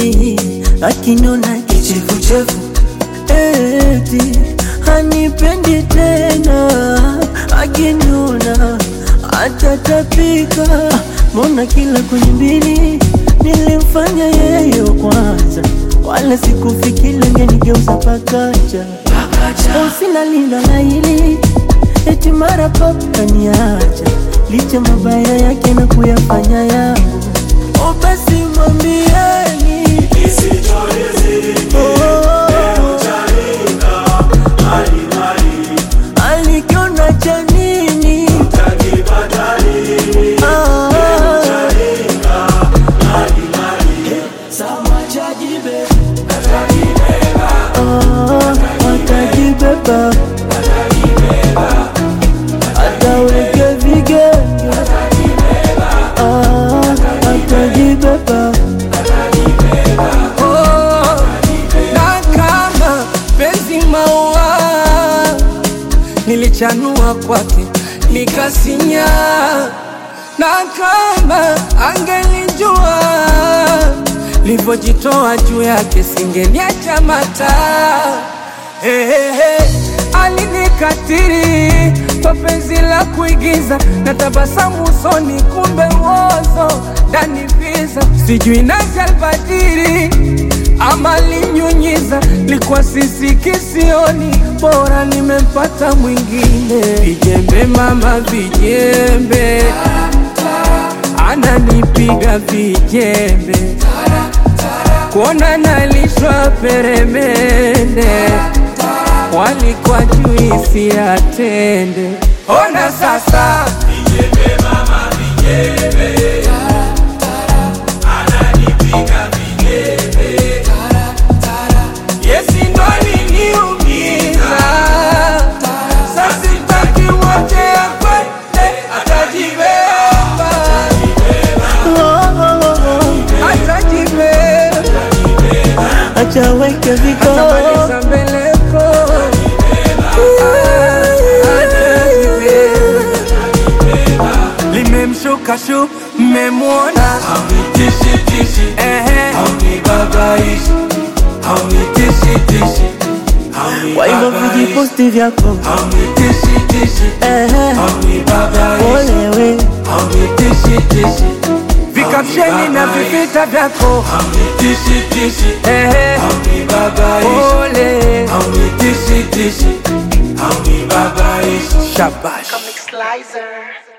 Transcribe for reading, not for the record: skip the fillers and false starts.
akiniona kichefuchefu eti hanipendi tena, akiniona atatapika. Mbona kila kwenye mbili nilimfanya yeye wa kwanza, wala sikufikiri angenigeuza pakacha. Sina linda la hili eti mara pop kaniacha, licha mabaya yake na kuyafanya yangu. Basi mwambieni alikiona cha nini atajibeba, ataweke vigenge, atajibeba. Na kama penzi maua nilichanua kwake nikasinya, na kama angelijua livojitoa juu yake singeniacha mata. Alinikatiri kwa penzi la kuigiza na tabasamu usoni, kumbe uozo ndani visa. Sijui nazi albadiri ama linyunyiza, likuwa sisi kisioni, bora nimempata mwingine. Vijembe mama vijembe, ananipiga vijembe, kuona nalishwa peremende, walikuwa juisi atende. Ona sasa vijembe mama vijembe, ananipiga vijembe, yesi ndo aliniumiza. Sasa sitaki wote akwende, atajibeba, atajibeba, ataweke vigenge, atamaliza mbeleko, limemshuka shu mmemwona, haunitishi tishi, haunibabaishi, haunitishi tishi, kwa hivyo vijiposti vyako, haunitishi tishi, haunibabaishi, olewe, haunitishi tishi, vikapsheni na vivita vyako, haunitishi tishi, haunibabaishi, ole, haunitishi tishi, haunibabaishi. Shabash. Comic Slicer.